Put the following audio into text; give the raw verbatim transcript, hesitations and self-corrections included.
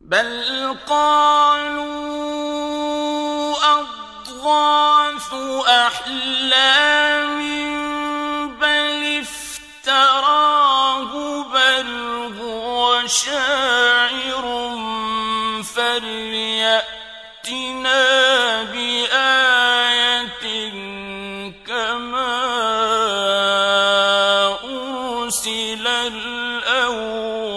بل قالوا أضغاث أحلام بل افتراه بل هو شاعر فليأتنا بآية كما أرسل الأولون.